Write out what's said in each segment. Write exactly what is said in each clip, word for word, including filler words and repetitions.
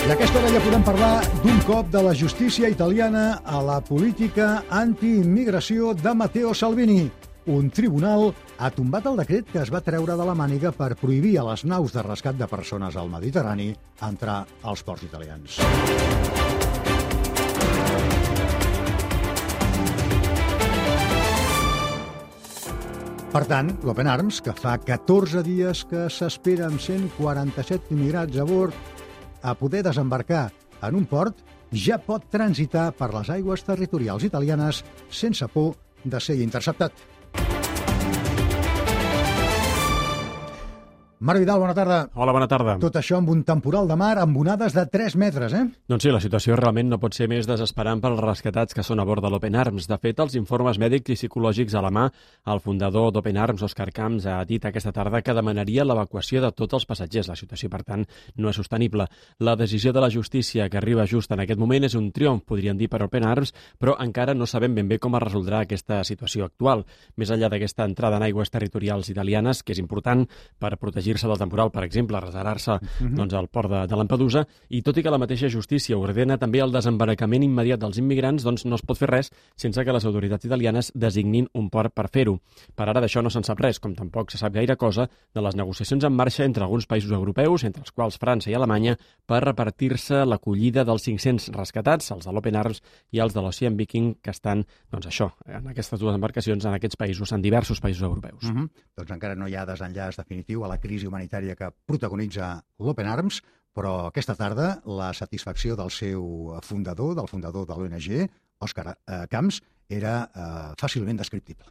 I a aquesta hora ja podem parlar d'un cop de la justícia italiana a la política antiimmigració de Matteo Salvini. Un tribunal ha tombat el decret que es va treure de la màniga per prohibir a les naus de rescat de persones al Mediterrani entrar als ports italians. Per tant, l'Open Arms, que fa catorze dies que s'espera amb cent quaranta-set immigrats a bord a poder desembarcar en un port, ja pot transitar per les aigües territorials italianes sense por de ser interceptat. Marc Vidal, bona tarda. Hola, bona tarda. Tot això amb un temporal de mar amb onades de tres metres, eh? Doncs sí, la situació realment no pot ser més desesperant pels rescatats que són a bord de l'Open Arms. De fet, els informes mèdics i psicològics a la mà, el fundador d'Open Arms, Òscar Camps, ha dit aquesta tarda que demanaria l'evacuació de tots els passatgers. La situació, per tant, no és sostenible. La decisió de la justícia que arriba just en aquest moment és un triomf, podríem dir, per Open Arms, però encara no sabem ben bé com es resoldrà aquesta situació actual. Més enllà d'aquesta entrada en aigües territorials italianes, que és important per protegir se del temporal, per exemple, reservar-se uh-huh. doncs, al port de, de Lampedusa, i tot i que la mateixa justícia ordena també el desembarcament immediat dels immigrants, doncs no es pot fer res sense que les autoritats italianes designin un port per fer-ho. Per ara d'això no se'n sap res, com tampoc se sap gaire cosa de les negociacions en marxa entre alguns països europeus, entre els quals França i Alemanya, per repartir-se l'acollida dels cinc-cents rescatats, els de l'Open Arms i els de l'Ocean Viking, que estan, doncs això, en aquestes dues embarcacions, en aquests països, en diversos països europeus. Uh-huh. Doncs encara no hi ha desenllaç definitiu a la crisi humanitària que protagonitza l'Open Arms, però aquesta tarda la satisfacció del seu fundador, del fundador de l'O N G, Òscar Camps, era eh, fàcilment descriptible.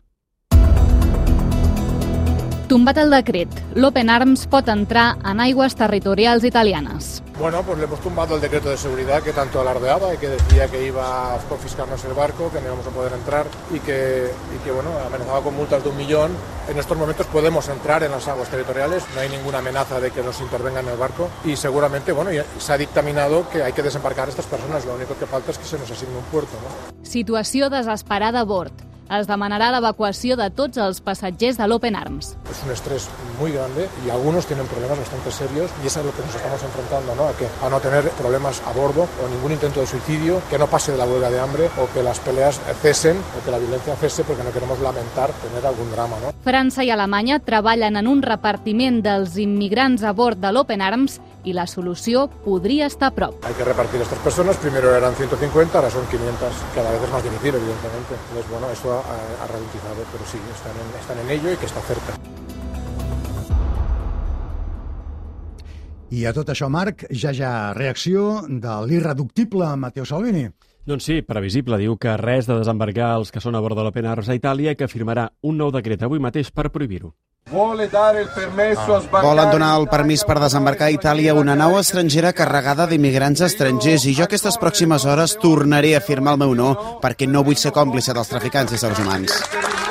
Tombat el decret, l'Open Arms pot entrar en aigües territorials italianas. Bueno, pues le hemos tumbado el decreto de seguridad que tanto alardeaba y que decía que iba a confiscarnos el barco, que no íbamos a poder entrar y que, y que bueno, amenazaba con multas de un millón. En estos momentos podemos entrar en las aguas territoriales, no hay ninguna amenaza de que nos intervengan en el barco y seguramente, bueno, se ha dictaminado que hay que desembarcar a estas personas, lo único que falta es que se nos asigne un puerto, ¿no? Situació desesperada a bord. Es demanarà l'evacuació de tots els passatgers de l'Open Arms. Es un estrés muy grande y algunos tienen problemas bastante serios y eso es lo que nos estamos enfrentando, ¿no? A, que, a no tener problemas a bordo o ningún intento de suicidio, que no pase de la huelga de hambre o que las peleas cesen o que la violencia cese porque no queremos lamentar tener algún drama, ¿no? França i Alemanya treballen en un repartiment dels immigrants a bord de l'Open Arms y la solució podría estar a prop. Hay que repartir a estas personas, primero eran ciento cincuenta, ahora son quinientas, cada vez es más difícil, evidentemente. Entonces, bueno, eso ha, ha ralentizado, pero sí, están en, están en ello y que está cerca. I a tot això, Marc, ja ja reacció de l'irreductible Matteo Salvini. Doncs sí, previsible. Diu que res de desembarcar els que són a bord de l'Open Arms a Itàlia, que firmarà un nou decret avui mateix per prohibir-ho. Volen donar el permís per desembarcar a Itàlia una nau estrangera carregada d'immigrants estrangers i jo aquestes pròximes hores tornaré a firmar el meu no perquè no vull ser còmplice dels traficants d'éssers humans.